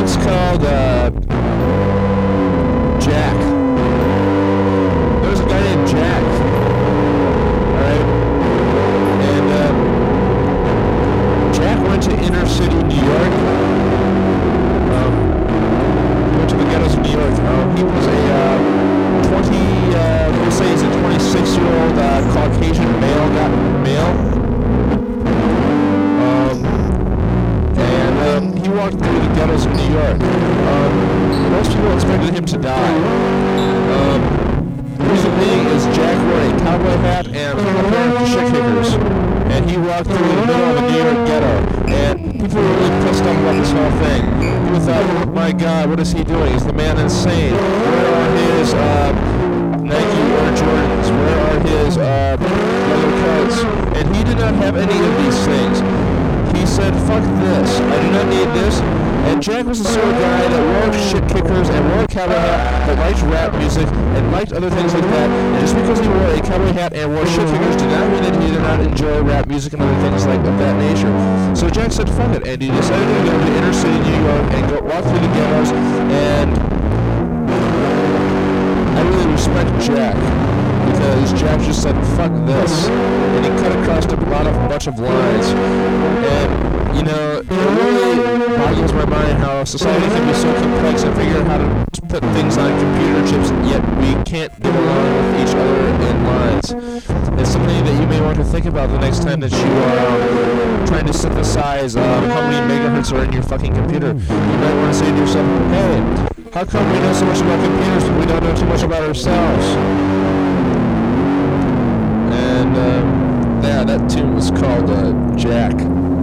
one's called Jack. There's a guy named Jack. Alright? And Jack went to inner city New York. He went to the ghettos of New York. He was a we'll say he's a 26-year-old Caucasian male. He walked through the ghettos of New York. Most people expected him to die. The reason being is Jack wore a cowboy hat and a pair of shit kickers. And he walked through the middle of a New York ghetto. And people were really pissed off about this whole thing. People thought, my God, what is he doing? Is the man insane? Where are his Nike Air Jordans? Where are his leather coats? And he did not have any of these things. He said, fuck this. I do not need this. And Jack was the sort of guy that wore shit kickers and wore a cowboy hat that liked rap music and liked other things like that. And just because he wore a cowboy hat and wore shit kickers did not mean that he did not enjoy rap music and other things like of that nature. So Jack said, fuck it. And he decided to go to inner city New York and go walk through the ghettos. And I really respect Jack, because Jack just said, fuck this, and he cut across a bunch of lines. And, you know, it really boggles my mind how society can be so complex and figure out how to put things on computer chips, yet we can't get along with each other in lines. It's something that you may want to think about the next time that you are trying to synthesize how many megahertz are in your fucking computer. You might want to say to yourself, hey, how come we know so much about computers but we don't know too much about ourselves? And, yeah, that tune was called Jack.